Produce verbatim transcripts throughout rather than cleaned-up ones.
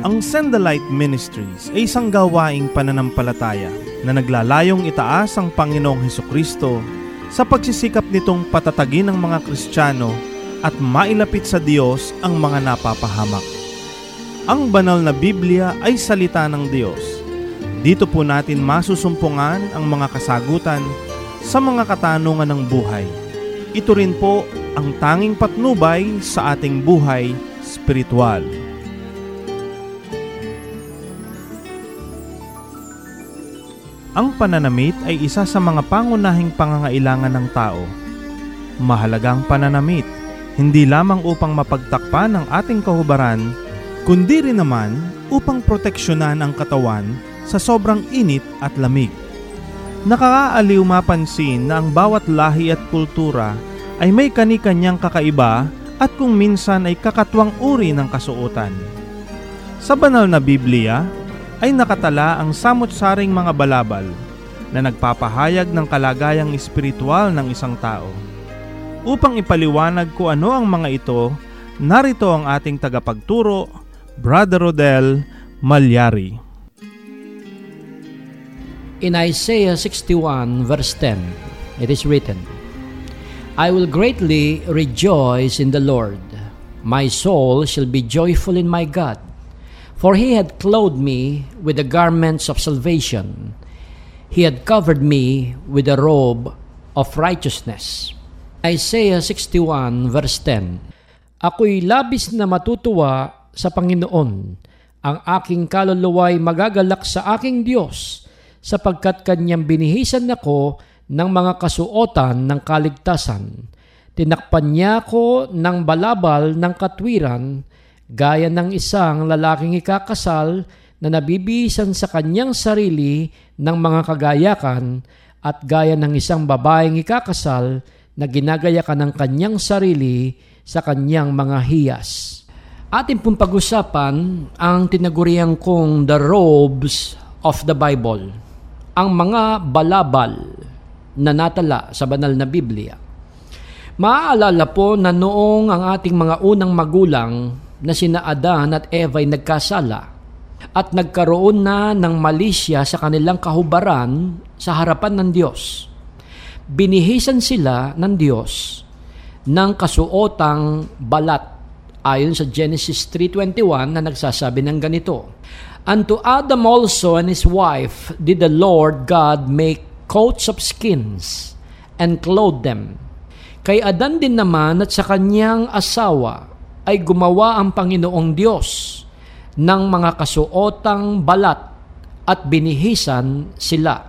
Ang Send the Light Ministries ay isang gawaing pananampalataya na naglalayong itaas ang Panginoong Hesukristo sa pagsisikap nitong patatagin ang mga Kristiyano at mailapit sa Diyos ang mga napapahamak. Ang banal na Biblia ay salita ng Diyos. Dito po natin masusumpungan ang mga kasagutan sa mga katanungan ng buhay. Ito rin po ang tanging patnubay sa ating buhay spiritual. Ang pananamit ay isa sa mga pangunahing pangangailangan ng tao. Mahalagang pananamit, hindi lamang upang mapagtakpan ang ating kahubaran, kundi rin naman upang proteksyonan ang katawan sa sobrang init at lamig. Nakakaaliw mapansin na ang bawat lahi at kultura ay may kani-kanyang kakaiba at kung minsan ay kakatwang uri ng kasuotan. Sa banal na Biblia ay nakatala ang samot-saring mga balabal na nagpapahayag ng kalagayang espiritual ng isang tao. Upang ipaliwanag ko ano ang mga ito, narito ang ating tagapagturo, Brother Rodel Malyari. In Isaiah sixty-one verse ten, it is written, I will greatly rejoice in the Lord. My soul shall be joyful in my God. For he had clothed me with the garments of salvation. He had covered me with a robe of righteousness. Isaiah sixty-one verse ten. Ako'y labis na matutuwa sa Panginoon. Ang aking kaluluwa'y magagalak sa aking Diyos, sapagkat kanyang binihisan ako ng mga kasuotan ng kaligtasan. Tinakpan niya ako ng balabal ng katwiran, gaya ng isang lalaking ikakasal na nabibihisan sa kanyang sarili ng mga kagayakan at gaya ng isang babaeng ikakasal na ginagayakan ng kanyang sarili sa kanyang mga hiyas. Atin pong pag-usapan ang tinaguriang kong the robes of the Bible, ang mga balabal na natala sa banal na Biblia. Maaalala po na noong ang ating mga unang magulang na sina Adan at Eva ay nagkasala at nagkaroon na ng malisya sa kanilang kahubaran sa harapan ng Diyos. Binihisan sila ng Diyos ng kasuotang balat ayon sa Genesis three twenty-one na nagsasabi ng ganito, Unto Adam also and his wife did the Lord God make coats of skins and clothe them. Kay Adan din naman at sa kanyang asawa ay gumawa ang Panginoong Diyos ng mga kasuotang balat at binihisan sila.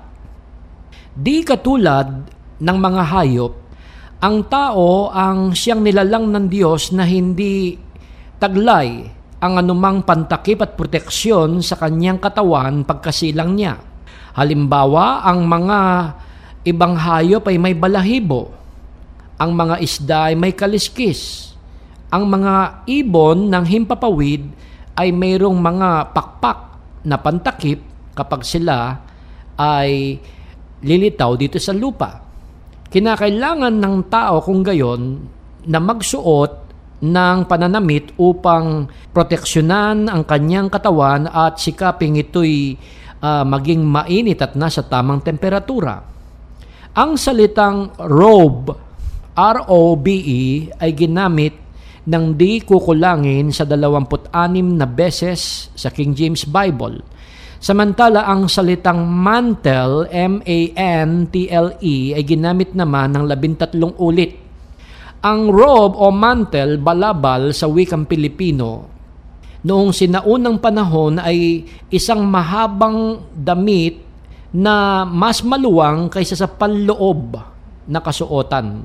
Di katulad ng mga hayop, ang tao ang siyang nilalang ng Diyos na hindi taglay ang anumang pantakip at proteksyon sa kanyang katawan pagkasilang niya. Halimbawa, ang mga ibang hayop ay may balahibo, ang mga isda ay may kaliskis, ang mga ibon ng himpapawid ay mayroong mga pakpak na pantakip kapag sila ay lilitaw dito sa lupa. Kinakailangan ng tao kung gayon na magsuot ng pananamit upang proteksyonan ang kanyang katawan at sikaping ito'y uh, maging mainit at nasa tamang temperatura. Ang salitang robe, R O B E, ay ginamit ng di kukulangin sa dalawampu't anim na beses sa King James Bible. Samantala, ang salitang mantle, M A N T L E, ay ginamit naman ng labintatlong ulit. Ang robe o mantle, balabal sa wikang Pilipino, noong sinaunang panahon ay isang mahabang damit na mas maluwang kaysa sa panloob na kasuotan.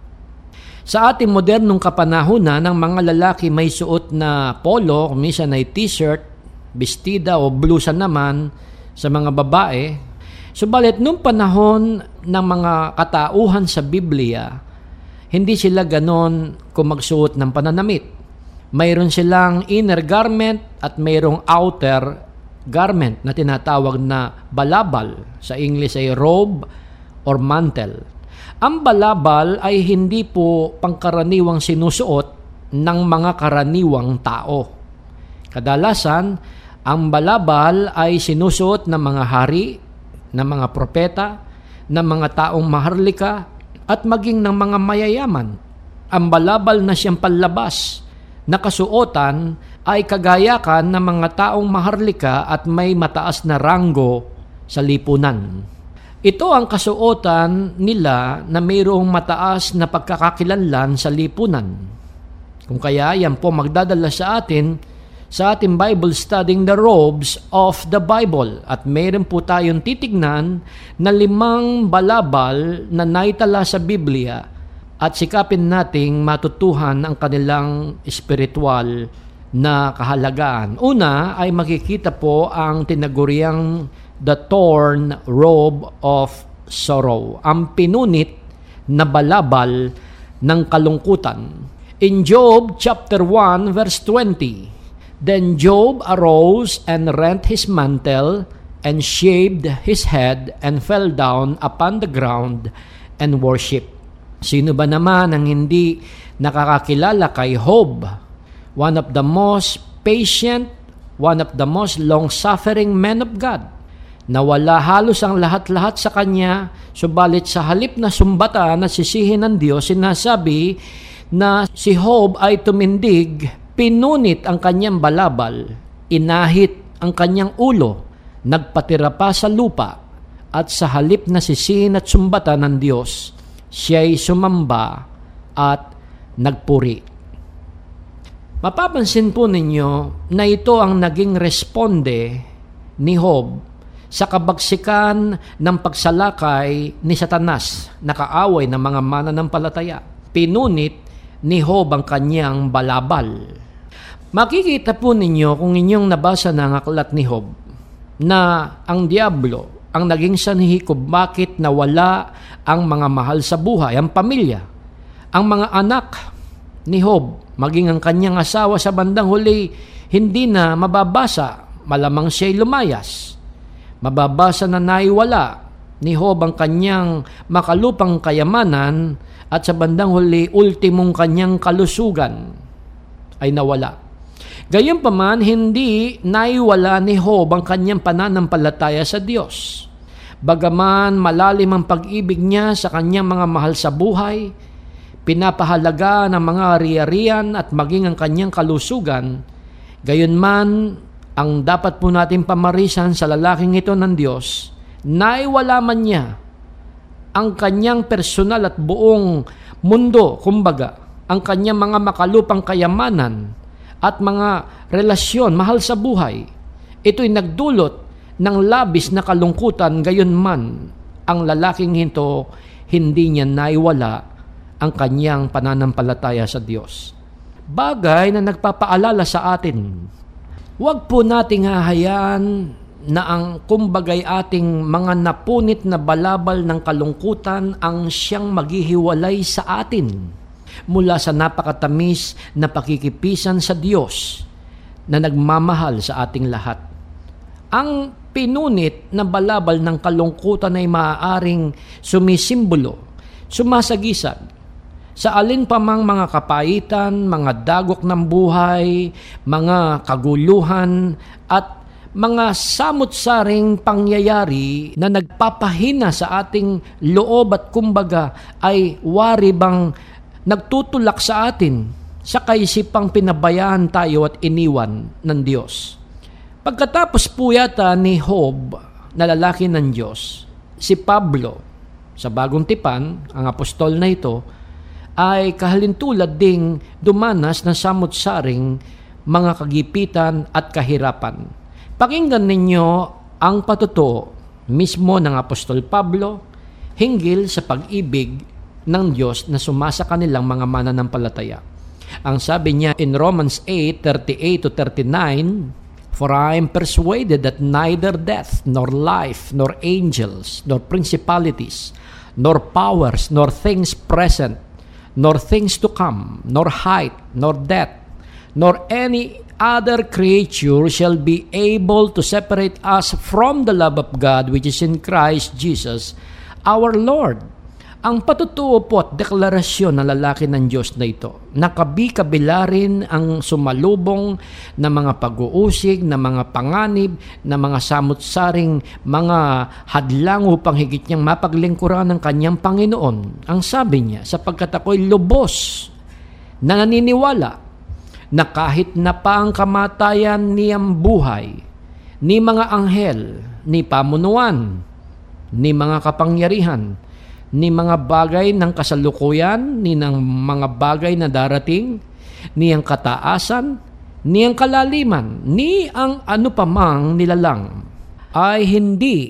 Sa ating modernong kapanahunan, ng mga lalaki may suot na polo, minsan ay t-shirt, bestida o blusa naman sa mga babae. Subalit nung panahon ng mga katauhan sa Biblia, hindi sila ganon kung magsuot ng pananamit. Mayroon silang inner garment at mayroong outer garment na tinatawag na balabal. Sa English ay robe or mantle. Ang balabal ay hindi po pangkaraniwang sinusuot ng mga karaniwang tao. Kadalasan, ang balabal ay sinusuot ng mga hari, ng mga propeta, ng mga taong maharlika, at maging ng mga mayayaman. Ang balabal na siyang panlabas na kasuotan ay kagayakan ng mga taong maharlika at may mataas na ranggo sa lipunan. Ito ang kasuotan nila na mayroong mataas na pagkakakilanlan sa lipunan. Kung kaya yan po magdadala sa atin sa ating Bible studying the robes of the Bible. At mayroon po tayong titignan na limang balabal na naitala sa Biblia at sikapin nating matutuhan ang kanilang espiritual na kahalagaan. Una ay makikita po ang tinaguriang the torn robe of sorrow, ang pinunit na balabal ng kalungkutan. In Job chapter one verse twenty, then Job arose and rent his mantle and shaved his head and fell down upon the ground and worshiped. Sino ba naman ang hindi nakakakilala kay Job? One of the most patient, one of the most long-suffering men of God. Nawala halos ang lahat-lahat sa kanya, subalit sa halip na sumbata na sisihin ng Diyos, sinasabi na si Job ay tumindig, pinunit ang kanyang balabal, inahit ang kanyang ulo, nagpatira pa sa lupa, at sa halip na sisihin at sumbata ng Diyos, siya'y sumamba at nagpuri. Mapapansin po ninyo na ito ang naging responde ni Job sa kabagsikan ng pagsalakay ni Satanas, nakaaway ng mga mananampalataya. Pinunit ni Job ang kanyang balabal. Makikita po ninyo kung inyong nabasa ng aklat ni Job na ang diablo ang naging sanhi kung bakit nawala ang mga mahal sa buhay, ang pamilya, ang mga anak ni Job, maging ang kanyang asawa sa bandang huli, hindi na mababasa, malamang siya'y lumayas. Mababasa na naiwala ni Job ang kanyang makalupang kayamanan at sa bandang huli, ultimong kanyang kalusugan ay nawala. Gayunpaman, hindi naiwala ni Job ang kanyang pananampalataya sa Diyos. Bagaman malalim ang pag-ibig niya sa kanyang mga mahal sa buhay, pinapahalaga ng mga ari-arian at maging ang kanyang kalusugan, gayunman, ang dapat po natin pamarisan sa lalaking ito ng Diyos, naiwala man niya ang kanyang personal at buong mundo, kumbaga, ang kanyang mga makalupang kayamanan at mga relasyon, mahal sa buhay. Ito'y nagdulot ng labis na kalungkutan, gayon man ang lalaking ito, hindi niya naiwala ang kanyang pananampalataya sa Diyos. Bagay na nagpapaalala sa atin, huwag po nating hahayaan na ang kumbagay ating mga napunit na balabal ng kalungkutan ang siyang maghihiwalay sa atin mula sa napakatamis na pakikipisan sa Diyos na nagmamahal sa ating lahat. Ang pinunit na balabal ng kalungkutan ay maaaring sumisimbolo, sumasagisag sa alin pa mang mga kapaitan, mga dagok ng buhay, mga kaguluhan, at mga samot-saring pangyayari na nagpapahina sa ating loob at kumbaga ay wari bang nagtutulak sa atin sa kaisipang pinabayaan tayo at iniwan ng Diyos. Pagkatapos po yata ni Job na lalaki ng Diyos, si Pablo, sa Bagong Tipan, ang apostol na ito, ay kahalintulad ding dumanas ng samot-saring mga kagipitan at kahirapan. Pakinggan ninyo ang patutuo mismo ng Apostol Pablo hinggil sa pag-ibig ng Diyos na sumasa kanilang mga mananampalataya. Ang sabi niya in Romans eight thirty-eight to thirty-nine, "For I am persuaded that neither death, nor life, nor angels, nor principalities, nor powers, nor things present, nor things to come, nor height, nor depth, nor any other creature shall be able to separate us from the love of God which is in Christ Jesus our Lord. Ang patutuo po at deklarasyon ng lalaki ng Diyos na ito, nakabi-kabila rin ang sumalubong na mga pag-uusig, na mga panganib, na mga samut-saring mga hadlang upang higit niyang mapaglingkuran ng kanyang Panginoon. Ang sabi niya, sapagkat ako'y lubos na naniniwala na kahit na pa ang kamatayan niyang buhay, ni mga anghel, ni pamunuan, ni mga kapangyarihan, ni mga bagay ng kasalukuyan, ni ng mga bagay na darating, ni ang kataasan, ni ang kalaliman, ni ang ano pa mang nilalang, ay hindi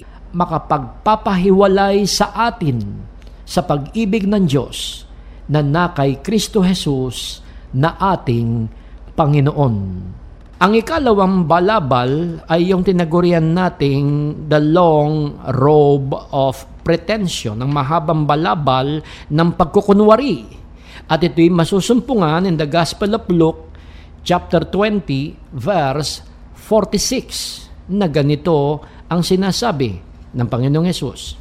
makapagpapahiwalay sa atin sa pag-ibig ng Diyos na na kay Kristo Jesus na ating Panginoon. Ang ikalawang balabal ay yung tinagurian nating the long robe of pretension, ang mahabang balabal ng pagkukunwari. At ito'y masusumpungan in the Gospel of Luke, chapter twenty, verse forty-six, na ganito ang sinasabi ng Panginoong Hesus.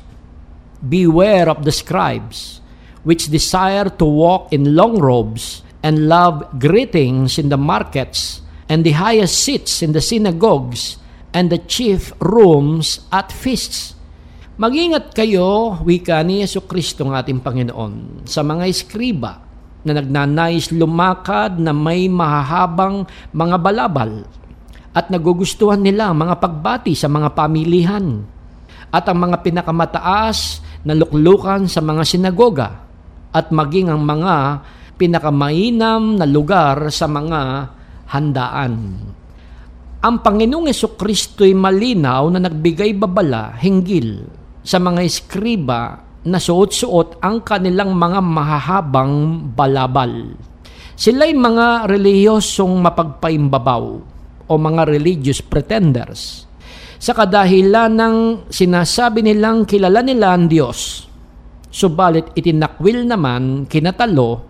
Beware of the scribes, which desire to walk in long robes and love greetings in the markets and the highest seats in the synagogues and the chief rooms at feasts. Mag-ingat kayo, wika ni Jesucristo ng ating Panginoon, sa mga eskriba na nagnanais lumakad na may mahahabang mga balabal at nagugustuhan nila ang mga pagbati sa mga pamilihan at ang mga pinakamataas na luklukan sa mga sinagoga at maging ang mga pinakamainam na lugar sa mga handaan. Ang Panginoong Jesucristo'y malinaw na nagbigay babala hinggil sa mga eskriba na suot-suot ang kanilang mga mahahabang balabal. Sila'y mga relihiyosong mapagpaimbabaw o mga religious pretenders sa kadahilan ng sinasabi nilang kilala nila ang Diyos. Subalit itinakwil naman, kinatalo,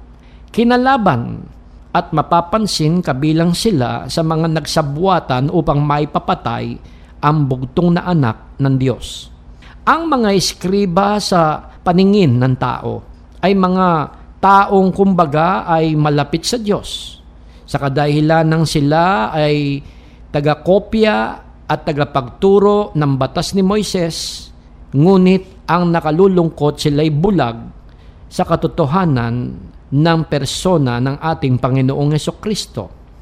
kinalaban, at mapapansin kabilang sila sa mga nagsabwatan upang maipapatay ang bugtong na anak ng Diyos. Ang mga eskriba sa paningin ng tao ay mga taong kumbaga ay malapit sa Diyos. Sa kadahilan ng sila ay tagakopya at tagapagturo ng batas ni Moises, ngunit ang nakalulungkot sila'y bulag sa katotohanan ng persona ng ating Panginoong Jesucristo.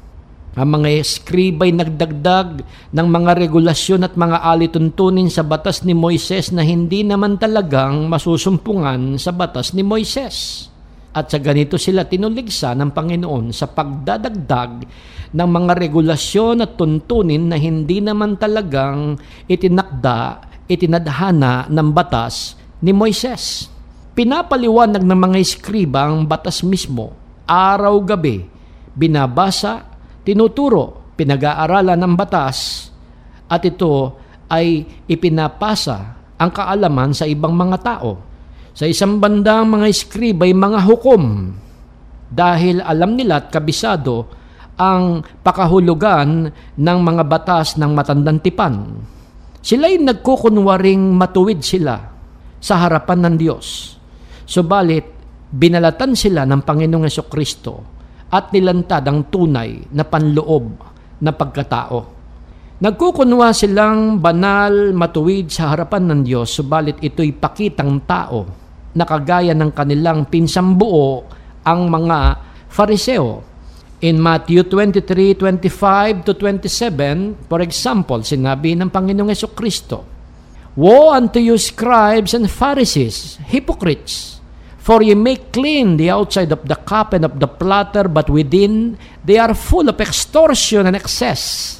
Ang mga eskriba'y nagdagdag ng mga regulasyon at mga alituntunin sa batas ni Moises na hindi naman talagang masusumpungan sa batas ni Moises. At sa ganito sila tinuligsa ng Panginoon sa pagdadagdag ng mga regulasyon at tuntunin na hindi naman talagang itinakda, itinadhana ng batas ni Moises. Pinapaliwanag ng mga eskriba ang batas mismo, araw-gabi, binabasa, tinuturo, pinag-aaralan ng batas, at ito ay ipinapasa ang kaalaman sa ibang mga tao. Sa isang bandang mga eskriba ay mga hukom dahil alam nila at kabisado ang pakahulugan ng mga batas ng matandang tipan. Sila'y nagkukunwaring matuwid sila sa harapan ng Diyos. Subalit, binalatan sila ng Panginoong Jesucristo at nilantad ang tunay na panloob na pagkatao. Nagkukunwa silang banal, matuwid sa harapan ng Diyos, subalit ito'y pakitang tao na kagaya ng kanilang pinsambuo ang mga Fariseo. In Matthew twenty-three, twenty-five to twenty-seven, for example, sinabi ng Panginoong Jesucristo, Woe unto you, scribes and Pharisees, hypocrites! For ye make clean the outside of the cup and of the platter, but within they are full of extortion and excess.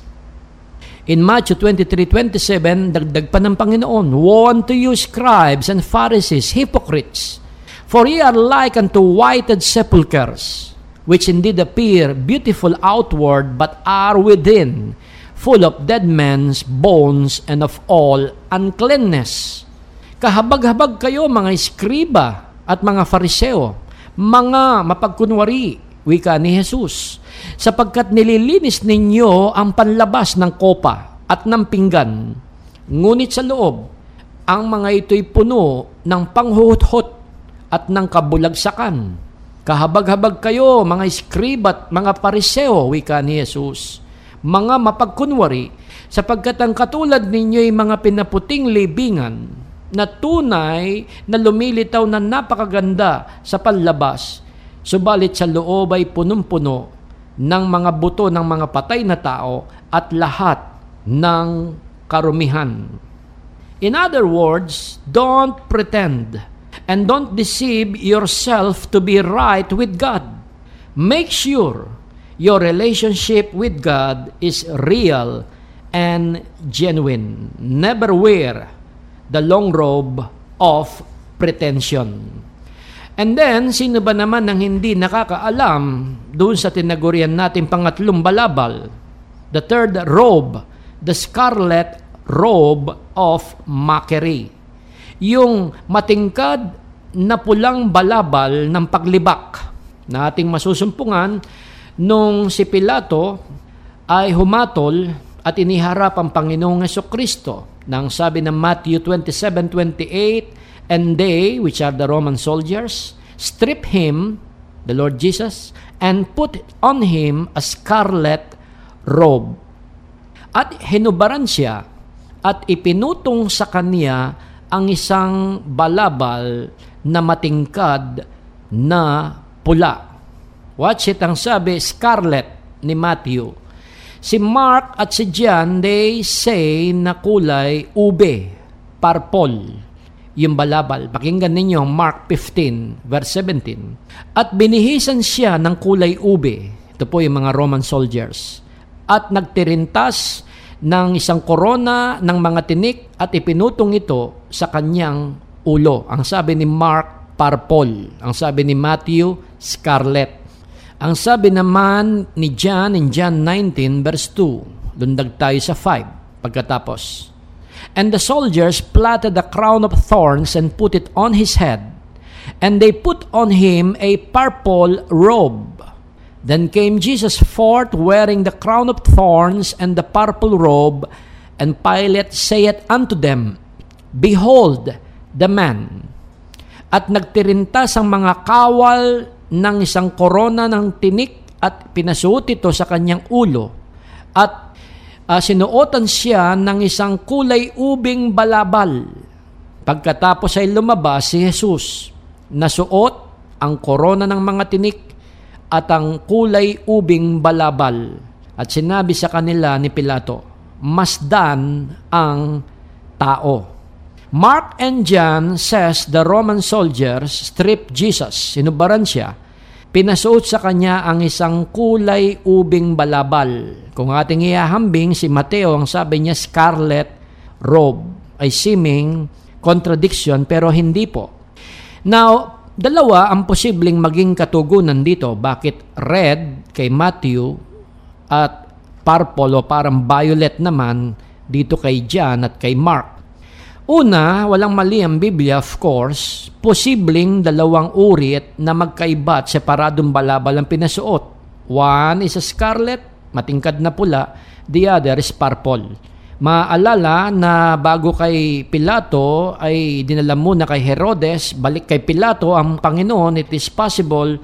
In Matthew twenty-three, twenty-seven, dagdag pa ng Panginoon, Woe unto you, scribes and Pharisees, hypocrites! For ye are like unto whited sepulchres, which indeed appear beautiful outward, but are within full of dead men's bones and of all uncleanness. Kahabag-habag kayo, mga eskriba at mga Fariseo, mga mapagkunwari, wika ni Jesus, sapagkat nililinis ninyo ang panlabas ng kopa at ng pinggan, ngunit sa loob, ang mga ito'y puno ng panghuhut-hut at ng kabulagsakan. Kahabag-habag kayo, mga iskriba at mga pariseo, wika ni Jesus, mga mapagkunwari, sapagkat ang katulad ninyo ay mga pinaputing libingan na tunay na lumilitaw na napakaganda sa panlabas, subalit sa loob ay punong-puno ng mga buto ng mga patay na tao at lahat ng karumihan. In other words, don't pretend and don't deceive yourself to be right with God. Make sure your relationship with God is real and genuine. Never wear the long robe of pretension. And then, sino ba naman ang hindi nakakaalam doon sa tinagurian natin pangatlong balabal? The third robe, the scarlet robe of mockery. Yung matingkad na pulang balabal ng paglibak na ating masusumpungan nung si Pilato ay humatol at iniharap ang Panginoong Hesukristo nang sabi ng Matthew twenty-seven twenty-eight, and they, which are the Roman soldiers, strip him, the Lord Jesus, and put on him a scarlet robe. At hinubaran siya at ipinutong sa kanya ang isang balabal na matingkad na pula. Watch it, ang sabi, scarlet ni Matthew. Si Mark at si John, they say na kulay ube, purple, yung balabal. Pakinggan ninyo Mark fifteen, verse seventeen. At binihisan siya ng kulay ube. Ito po yung mga Roman soldiers. At nagtirintas ng isang korona ng mga tinik at ipinutong ito sa kanyang ulo. Ang sabi ni Mark, purple. Ang sabi ni Matthew, scarlet. Ang sabi naman ni John in John nineteen verse two, lundag tayo sa five pagkatapos. And the soldiers platted a crown of thorns and put it on his head, and they put on him a purple robe. Then came Jesus forth wearing the crown of thorns and the purple robe, and Pilate saith unto them, Behold the man. At nagtirintas ang mga kawal ng isang korona ng tinik at pinasuot ito sa kanyang ulo. At uh, sinuotan siya ng isang kulay ubing balabal. Pagkatapos ay lumabas si Jesus, nasuot ang korona ng mga tinik at ang kulay ubing balabal. At sinabi sa kanila ni Pilato, masdan ang tao. Mark and John says the Roman soldiers stripped Jesus, sinubaran siya, pinasuot sa kanya ang isang kulay ubing balabal. Kung ating ihahambing, si Mateo, ang sabi niya scarlet robe, ay seeming contradiction, pero hindi po. Now, dalawa ang posibleng maging katugunan dito. Bakit red kay Matthew at purple o parang violet naman dito kay John at kay Mark? Una, walang mali ang Biblia, of course. Posibleng dalawang uri na magkaiba at separadong balabal ang pinasuot. One is a scarlet, matingkad na pula. The other is purple. Maalala na bago kay Pilato ay dinala muna kay Herodes, balik kay Pilato ang Panginoon, it is possible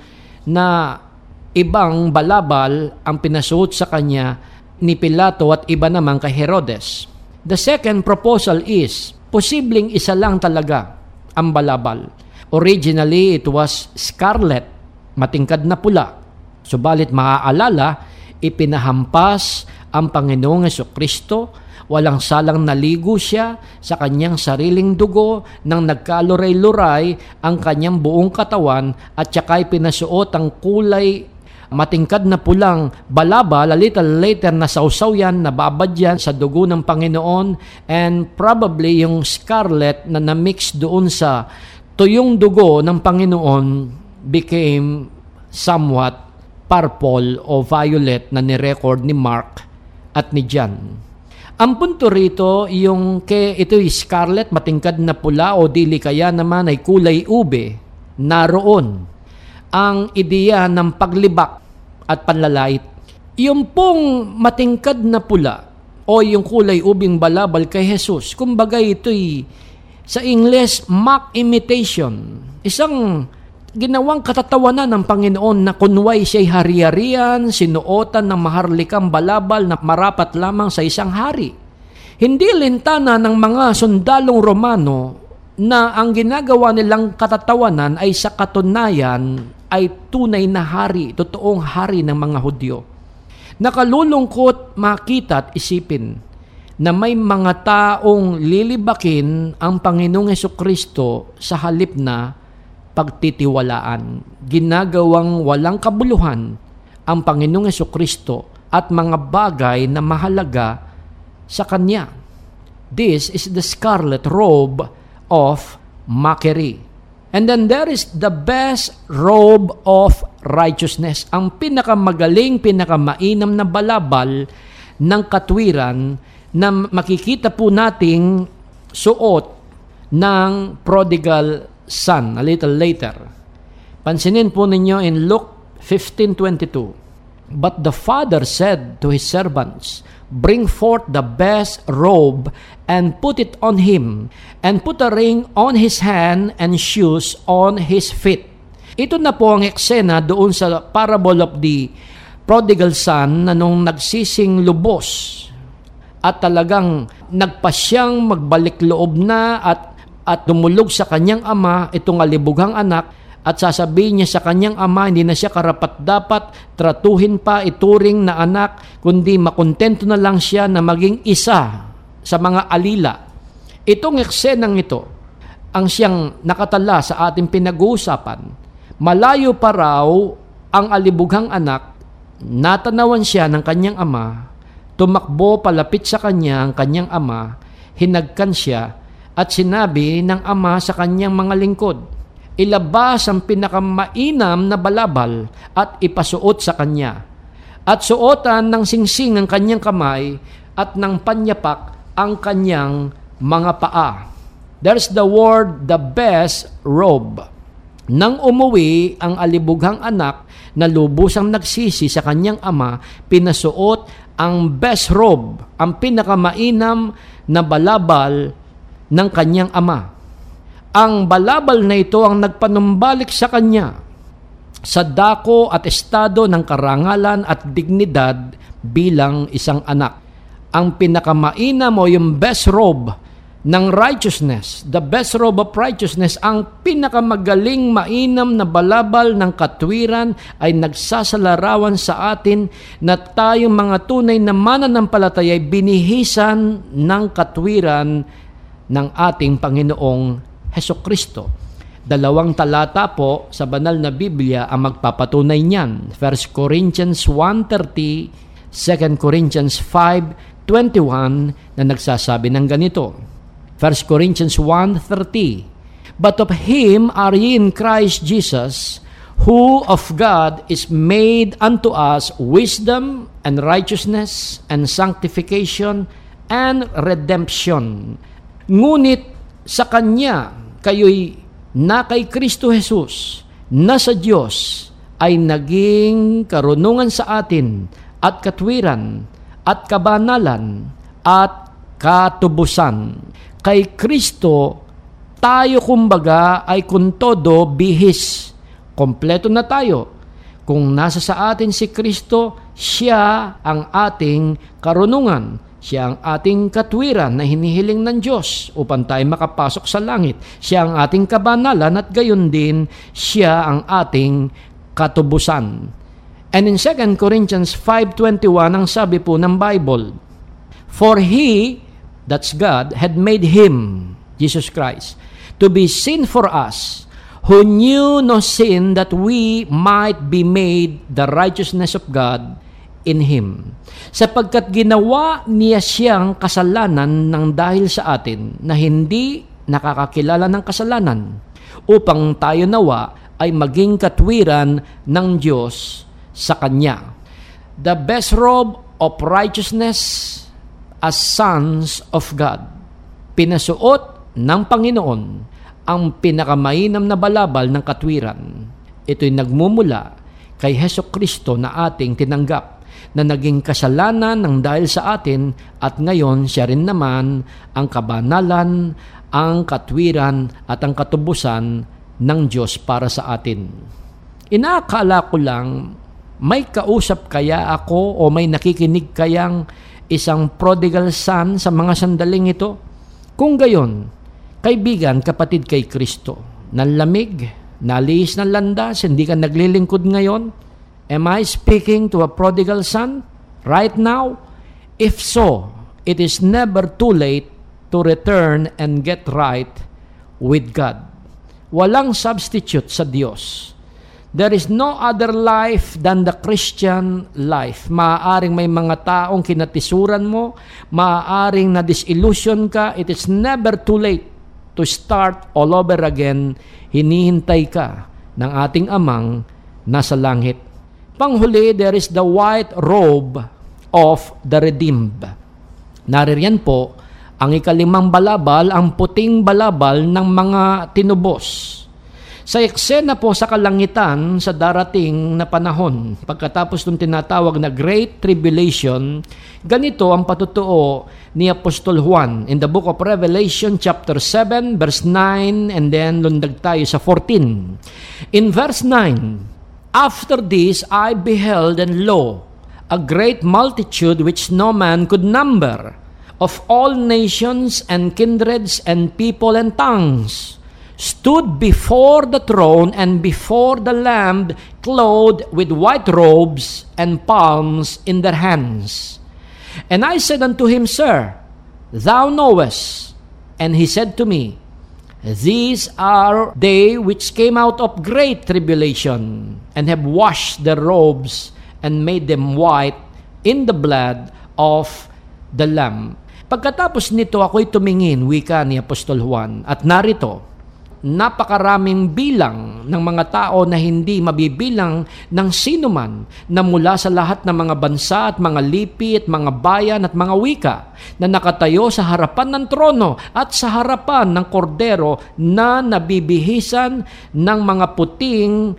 na ibang balabal ang pinasuot sa kanya ni Pilato at iba naman kay Herodes. The second proposal is, posibleng isa lang talaga ang balabal. Originally, it was scarlet, matingkad na pula. Subalit maaalala, ipinahampas ang Panginoong Hesukristo, walang salang naligo siya sa kanyang sariling dugo nang nagkaluray-luray ang kanyang buong katawan at saka pinasuot ang kulay matingkad na pulang balabal. A little later na sausaw yan, nababad yan sa dugo ng Panginoon, and probably yung scarlet na na-mix doon sa tuyong dugo ng Panginoon became somewhat purple o violet na ni-record ni Mark at ni John. Ang punto rito, yung ke, ito yung scarlet, matingkad na pula o dili kaya naman ay kulay ube, naroon ang ideya ng paglibak at panlalait. Yung pong matingkad na pula o yung kulay ubing balabal kay Jesus, kumbaga ito'y sa English mock imitation Isang ginawang katatawanan ng Panginoon na kunway siya'y hari-harian, sinuotan ng maharlikang balabal na marapat lamang sa isang hari. Hindi lintana ng mga sundalong Romano na ang ginagawa nilang katatawanan ay sa katunayan ay tunay na hari, totoong hari ng mga Hudyo. Nakalulungkot makita at isipin na may mga taong lilibakin ang Panginoong Hesukristo sa halip na pagtitiwalaan. Ginagawang walang kabuluhan ang Panginoong Hesukristo at mga bagay na mahalaga sa Kanya. This is the scarlet robe of mockery. And then there is the best robe of righteousness. Ang pinakamagaling, pinakamainam na balabal ng katwiran na makikita po nating suot ng prodigal son a little later. Pansinin po ninyo in Luke fifteen twenty-two. But the father said to his servants, bring forth the best robe and put it on him, and put a ring on his hand and shoes on his feet. Ito na po ang eksena doon sa parable of the prodigal son na nung nagsising lubos at talagang nagpasyang magbalik loob na at, at dumulog sa kanyang ama, itong alibughang anak, at sasabihin niya sa kanyang ama, hindi na siya karapat-dapat tratuhin pa, ituring na anak, kundi makontento na lang siya na maging isa sa mga alila. Itong eksenang ito, ang siyang nakatala sa ating pinag-uusapan. Malayo pa raw ang alibughang anak, natanawan siya ng kanyang ama, tumakbo palapit sa kanya ang kanyang ama, hinagkan siya, at sinabi ng ama sa kanyang mga lingkod, ilabas ang pinakamainam na balabal at ipasuot sa kanya. At suotan ng singsing ang kanyang kamay at ng panyapak ang kanyang mga paa. There's the word, the best robe. Nang umuwi ang alibughang anak na lubusang nagsisi sa kanyang ama, pinasuot ang best robe, ang pinakamainam na balabal ng kanyang ama. Ang balabal na ito ang nagpanumbalik sa kanya sa dako at estado ng karangalan at dignidad bilang isang anak. Ang pinakamainam o yung best robe ng righteousness, the best robe of righteousness, ang pinakamagaling mainam na balabal ng katwiran ay nagsasalarawan sa atin na tayong mga tunay na mananampalataya ay binihisan ng katwiran ng ating Panginoong Hesukristo. Dalawang talata po sa banal na Biblia ang magpapatunay niyan. First Corinthians one thirty, Second Corinthians five twenty-one na nagsasabi ng ganito. First Corinthians one thirty, but of Him are ye in Christ Jesus, who of God is made unto us wisdom and righteousness and sanctification and redemption. Ngunit sa Kanya kayo'y na kay Kristo Jesus, na sa Diyos ay naging karunungan sa atin at katwiran at kabanalan at katubusan. Kay Kristo, tayo kumbaga ay kuntodo bihis. Kompleto na tayo. Kung nasa sa atin si Kristo, siya ang ating karunungan. Siya ang ating katwiran na hinihiling ng Diyos upang tayo makapasok sa langit. Siya ang ating kabanalan at gayon din, siya ang ating katubusan. And in Second Corinthians five twenty-one, ang sabi po ng Bible, for He, that's God, had made Him, Jesus Christ, to be sin for us, who knew no sin, that we might be made the righteousness of God in Him. Sapagkat ginawa niya siyang kasalanan ng dahil sa atin na hindi nakakakilala ng kasalanan, upang tayo nawa ay maging katwiran ng Diyos sa Kanya. The best robe of righteousness as sons of God. Pinasuot ng Panginoon ang pinakamainam na balabal ng katwiran. Ito'y nagmumula kay Hesukristo na ating tinanggap, na naging kasalanan ng dahil sa atin, at ngayon siya rin naman ang kabanalan, ang katwiran at ang katubusan ng Diyos para sa atin. Inaakala ko lang, may kausap kaya ako o may nakikinig kayang isang prodigal son sa mga sandaling ito? Kung gayon, kaibigan, kapatid kay Kristo, nanlamig, nalihis ng landas, hindi ka naglilingkod ngayon? Am I speaking to a prodigal son right now? If so, it is never too late to return and get right with God. Walang substitute sa Diyos. There is no other life than the Christian life. Maaaring may mga taong kinatisuran mo, maaaring na disillusion ka, it is never too late to start all over again. Hinihintay ka ng ating amang nasa langit. Panghuli, there is the white robe of the redeemed. Naririyan po ang ikalimang balabal, ang puting balabal ng mga tinubos. Sa eksena po sa kalangitan sa darating na panahon, pagkatapos ng tinatawag na Great Tribulation, ganito ang patutuo ni Apostol Juan in the book of Revelation chapter seven verse nine, and then lundag tayo sa fourteen. In verse nine, after this I beheld, and lo, a great multitude which no man could number, of all nations and kindreds and people and tongues, stood before the throne and before the Lamb, clothed with white robes and palms in their hands. And I said unto him, Sir, thou knowest. And he said to me, These are they which came out of great tribulation, and have washed their robes and made them white in the blood of the Lamb. Pagkatapos nito, ako'y tumingin, wika ni Apostol Juan, at narito, napakaraming bilang ng mga tao na hindi mabibilang ng sino man na mula sa lahat ng mga bansa at mga lipi at mga bayan at mga wika na nakatayo sa harapan ng trono at sa harapan ng kordero na nabibihisan ng mga puting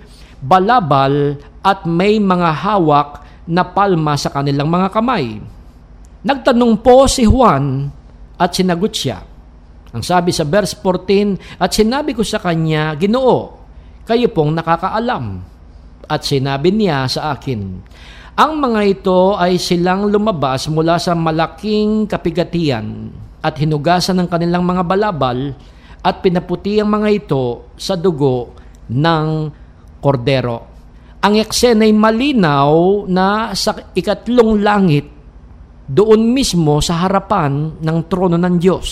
balabal at may mga hawak na palma sa kanilang mga kamay. Nagtanong po si Juan at sinagot siya. Ang sabi sa verse fourteen, at sinabi ko sa kanya, Ginoo, kayo pong nakakaalam. At sinabi niya sa akin, ang mga ito ay silang lumabas mula sa malaking kapigatian at hinugasan ng kanilang mga balabal at pinaputi ang mga ito sa dugo ng kordero. Ang eksena ay malinaw na sa ikatlong langit, doon mismo sa harapan ng trono ng Diyos.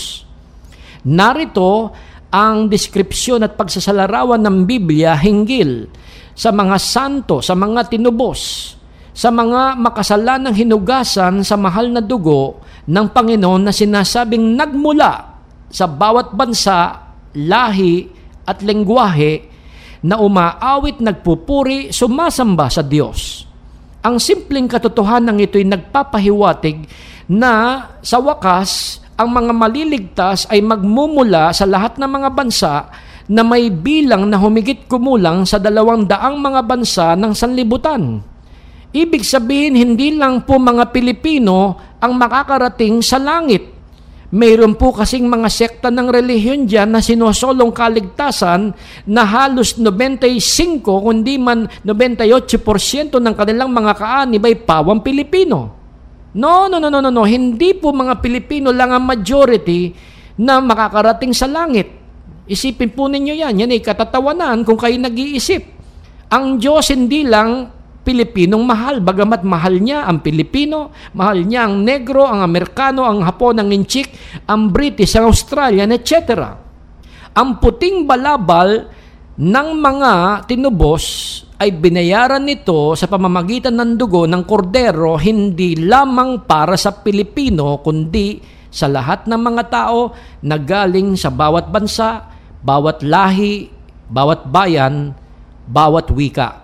Narito ang deskripsyon at pagsasalarawan ng Biblia hinggil sa mga santo, sa mga tinubos, sa mga makasalanang hinugasan sa mahal na dugo ng Panginoon na sinasabing nagmula sa bawat bansa, lahi at lengguwahe na umaawit, nagpupuri, sumasamba sa Diyos. Ang simpleng katotohanan ito'y nagpapahiwatig na sa wakas, ang mga maliligtas ay magmumula sa lahat ng mga bansa na may bilang na humigit kumulang sa dalawang daang mga bansa ng sanlibutan. Ibig sabihin, hindi lang po mga Pilipino ang makakarating sa langit. Mayroon po kasing mga sekta ng relihiyon dyan na sinusolong kaligtasan na halos ninety-five kundi man ninety-eight porsyento ng kanilang mga kaanib ay pawang Pilipino. No, no, no, no, no, no. Hindi po mga Pilipino lang ang majority na makakarating sa langit. Isipin po ninyo yan. Yan ay katatawanan kung kayo nag-iisip. Ang Diyos hindi lang Pilipinong mahal, bagamat mahal niya ang Pilipino, mahal niya ang Negro, ang Amerikano, ang Hapon, ang Inchik, ang British, ang Australian, et cetera. Ang puting balabal ng mga tinubos ay binayaran nito sa pamamagitan ng dugo ng kordero, hindi lamang para sa Pilipino, kundi sa lahat ng mga tao na galing sa bawat bansa, bawat lahi, bawat bayan, bawat wika.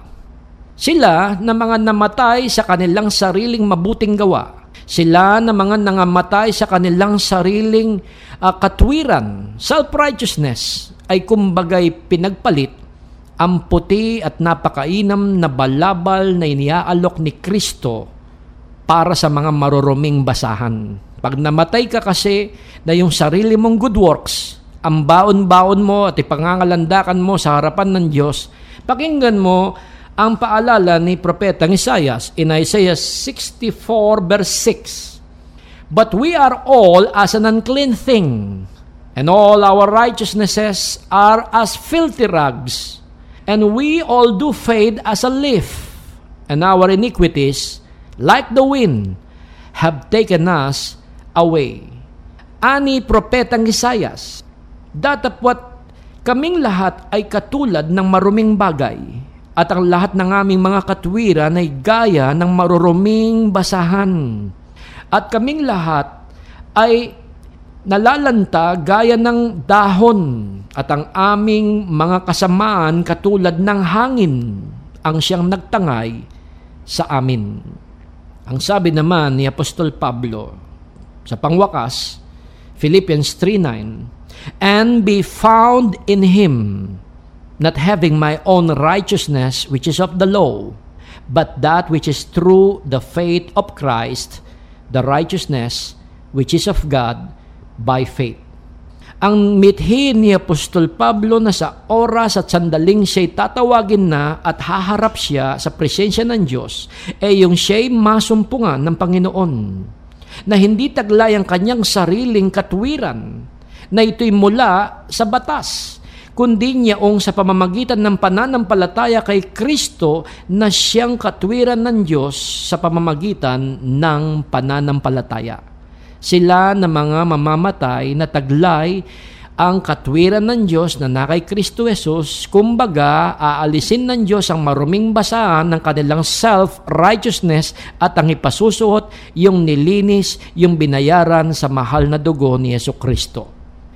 Sila na mga namatay sa kanilang sariling mabuting gawa. Sila na mga nangamatay sa kanilang sariling uh, katwiran, self-righteousness, ay kumbagay pinagpalit ang puti at napakainam na balabal na iniaalok ni Kristo para sa mga maruruming basahan. Pag namatay ka kasi na yung sarili mong good works ang baon-baon mo at ipangangalandakan mo sa harapan ng Diyos, pakinggan mo ang paalala ni Propetang Isaias in Isaiah sixty-four verse six. But we are all as an unclean thing, and all our righteousnesses are as filthy rags, and we all do fade as a leaf, and our iniquities, like the wind, have taken us away. Ani Propetang Isaias, datapwat kaming lahat ay katulad ng maruming bagay, at ang lahat ng aming mga katwiran ay gaya ng maruruming basahan. At kaming lahat ay nalalanta gaya ng dahon, at ang aming mga kasamaan katulad ng hangin ang siyang nagtangay sa amin. Ang sabi naman ni Apostol Pablo sa pangwakas, Philippians three nine, and be found in Him, not having my own righteousness which is of the law, but that which is through the faith of Christ, the righteousness which is of God by faith. Ang mithin ni Apostol Pablo na sa oras at sandaling siya'y tatawagin na at haharap siya sa presensya ng Diyos, ay yung siya'y masumpungan ng Panginoon, na hindi taglay ang kanyang sariling katwiran, na ito'y mula sa batas, kundi niyaong sa pamamagitan ng pananampalataya kay Kristo na siyang katwiran ng Diyos sa pamamagitan ng pananampalataya. Sila na mga mamamatay na taglay ang katwiran ng Diyos na nakay Kristo Jesus, kumbaga aalisin ng Diyos ang maruming basahan ng kanilang self-righteousness at ang ipasusuot yung nilinis, yung binayaran sa mahal na dugo ni Yesu Kristo.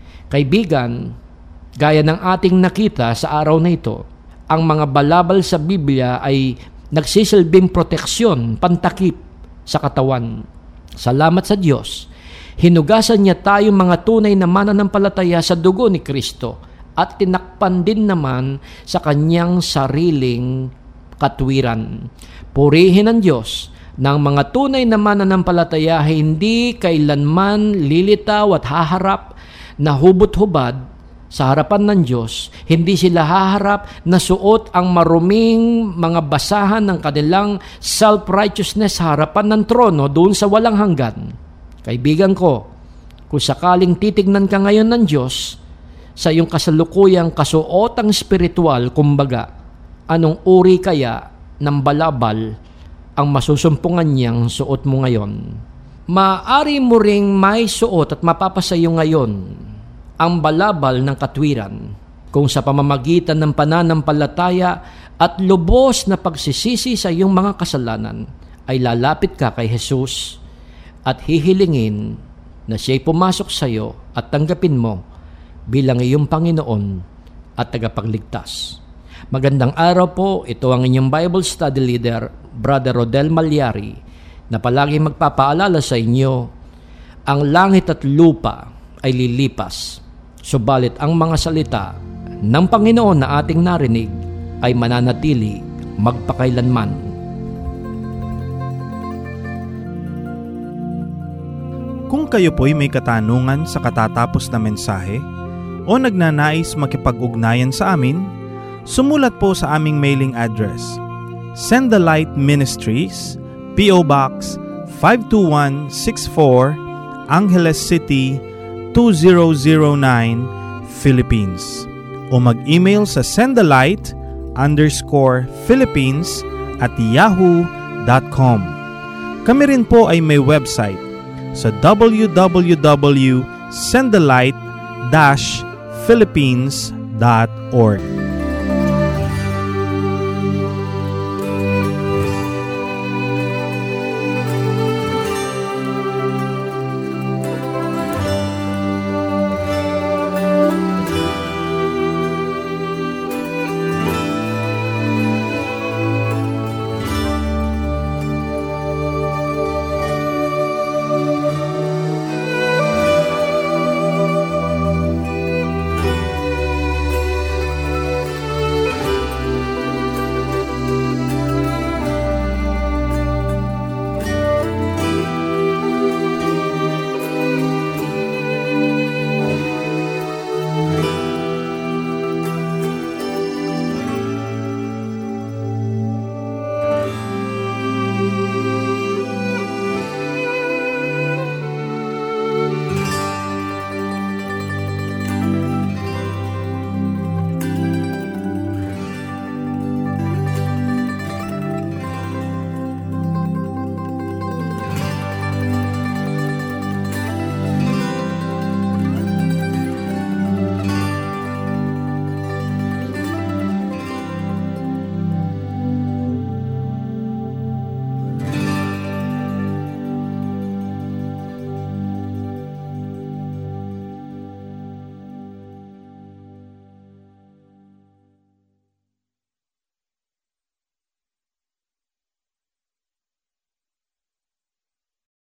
Kaibigan, gaya ng ating nakita sa araw na ito, ang mga balabal sa Biblia ay nagsisilbing proteksyon, pantakip sa katawan. Salamat sa Diyos, hinugasan niya tayong mga tunay na mananampalataya sa dugo ni Kristo at tinakpan din naman sa kanyang sariling katwiran. Purihin ang Diyos ng mga tunay na mananampalataya, hindi kailanman lilitaw at haharap na hubot-hubad sa harapan ng Diyos. Hindi sila haharap na suot ang maruming mga basahan ng kanilang self-righteousness sa harapan ng trono doon sa walang hanggan. Kaibigan ko, kung sakaling titignan ka ngayon ng Diyos sa iyong kasalukuyang kasuotang spiritual, kumbaga, anong uri kaya ng balabal ang masusumpungan niyang suot mo ngayon? Maaari mo ring may suot at mapapasayo ngayon ang balabal ng katwiran kung sa pamamagitan ng pananampalataya at lubos na pagsisisi sa iyong mga kasalanan ay lalapit ka kay Jesus at hihilingin na siya'y pumasok sa iyo at tanggapin mo bilang iyong Panginoon at tagapagligtas. Magandang araw po, ito ang inyong Bible Study Leader, Brother Rodel Malyari, na palagi magpapaalala sa inyo, ang langit at lupa ay lilipas, subalit ang mga salita ng Panginoon na ating narinig ay mananatili magpakailanman. Kung kayo po'y may katanungan sa katatapos na mensahe o nagnanais makipag-ugnayan sa amin, sumulat po sa aming mailing address, Send the Light Ministries, P O Box five two one six four, Angeles City, two zero zero nine, Philippines. O mag-email sa sendthelight underscore Philippines at yahoo dot com. Kami rin po ay may website sa w w w dot send the light dash philippines dot org.